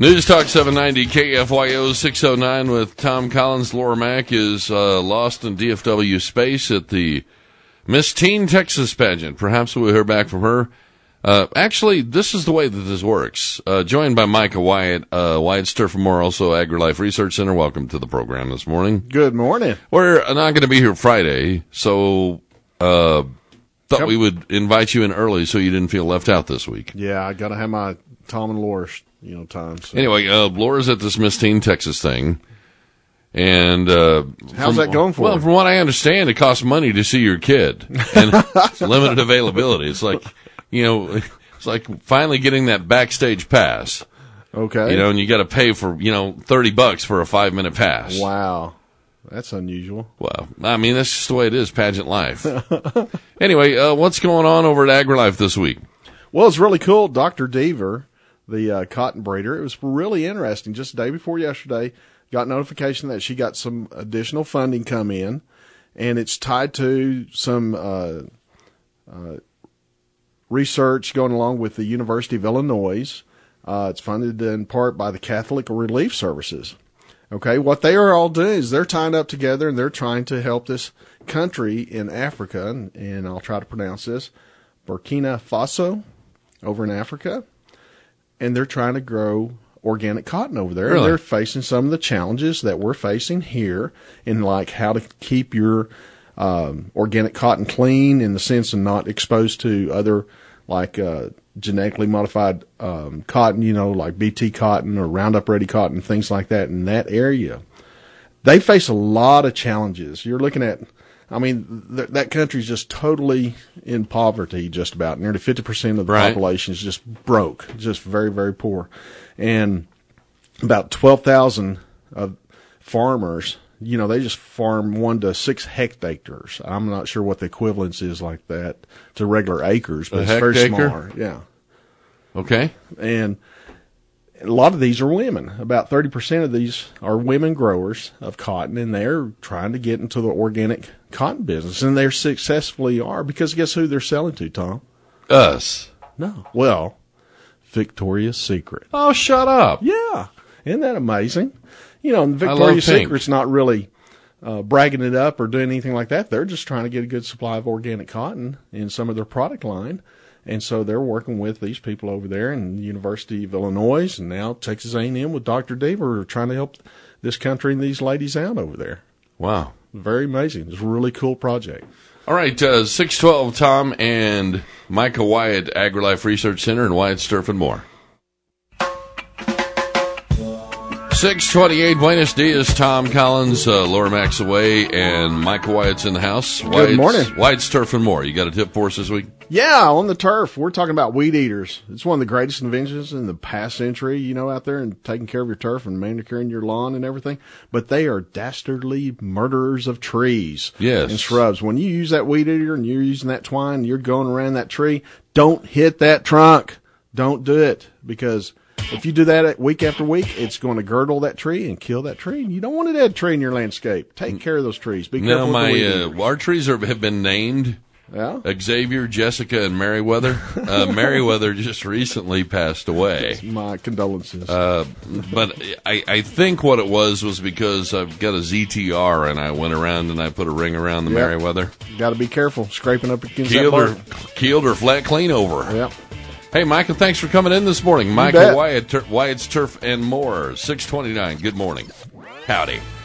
News Talk 790 KFYO 609 with Tom Collins. Laura Mack is lost in DFW space at the Miss Teen Texas pageant. Perhaps we'll hear back from her. Actually, this is the way that this works. Joined by Micah Wyatt, Wyatt's Turf and More, also AgriLife Research Center. Welcome to the program this morning. Good morning. We're not going to be here Friday, so thought we would invite you in early so you didn't feel left out this week. Yeah, I got to have my Tom and Laura, time. So. Anyway, Laura's at this Miss Teen Texas thing. And how's that going for Well, her? from what I understand, it costs money to see your kid. And it's limited availability. It's like, it's like finally getting that backstage pass. Okay. And you got to pay for, $30 for a 5-minute pass. Wow. That's unusual. Well, I mean, that's just the way it is, pageant life. Anyway, what's going on over at AgriLife this week? Well, it's really cool. Dr. Deaver, the cotton breeder, it was really interesting. Just the day before yesterday, got notification that she got some additional funding come in, and it's tied to some research going along with the University of Illinois. It's funded in part by the Catholic Relief Services. Okay, what they are all doing is they're tying up together and they're trying to help this country in Africa, and I'll try to pronounce this, Burkina Faso, over in Africa, and they're trying to grow organic cotton over there. Really? And they're facing some of the challenges that we're facing here in like how to keep your organic cotton clean in the sense of not exposed to other like genetically modified cotton, like BT cotton or Roundup Ready cotton, things like that in that area. They face a lot of challenges. You're looking at, that country's just totally in poverty just about. Nearly 50% of the population is just broke, just very, very poor. And about 12,000 farmers, they just farm 1 to 6 hectares. I'm not sure what the equivalence is like that to regular acres, but it's very small. Yeah. Okay. And a lot of these are women. About 30% of these are women growers of cotton, and they're trying to get into the organic cotton business, and they successfully are, because guess who they're selling to, Tom? Us. No. Well, Victoria's Secret. Oh, shut up. Yeah. Isn't that amazing? And Victoria's Secret's not really bragging it up or doing anything like that. They're just trying to get a good supply of organic cotton in some of their product line. And so they're working with these people over there in the University of Illinois and now Texas A&M with Dr. Deaver, trying to help this country and these ladies out over there. Wow. Very amazing. It's a really cool project. All right, 612 Tom and Micah Wyatt, AgriLife Research Center, and Wyatt's Turf and More. 628, Buenos Dias, Tom Collins, Laura Mack's away, and Micah Wyatt's in the house. Good morning. Wyatt's Turf and More. You got a tip for us this week? Yeah, on the turf, we're talking about weed eaters. It's one of the greatest inventions in the past century, out there and taking care of your turf and manicuring your lawn and everything. But they are dastardly murderers of trees and shrubs. When you use that weed eater and you're using that twine, you're going around that tree, don't hit that trunk. Don't do it, because if you do that week after week, it's going to girdle that tree and kill that tree. And you don't want a dead tree in your landscape. Take care of those trees. Be careful. Now, our trees have been named. Yeah. Xavier, Jessica, and Merriweather. Merriweather just recently passed away. My condolences. But I think what it was because I've got a ZTR and I went around and I put a ring around the Merriweather. Got to be careful scraping up against that bark. Keeled or flat clean over. Yep. Hey, Michael, thanks for coming in this morning. Michael Wyatt, Wyatt's Turf and More, 629. Good morning. Howdy.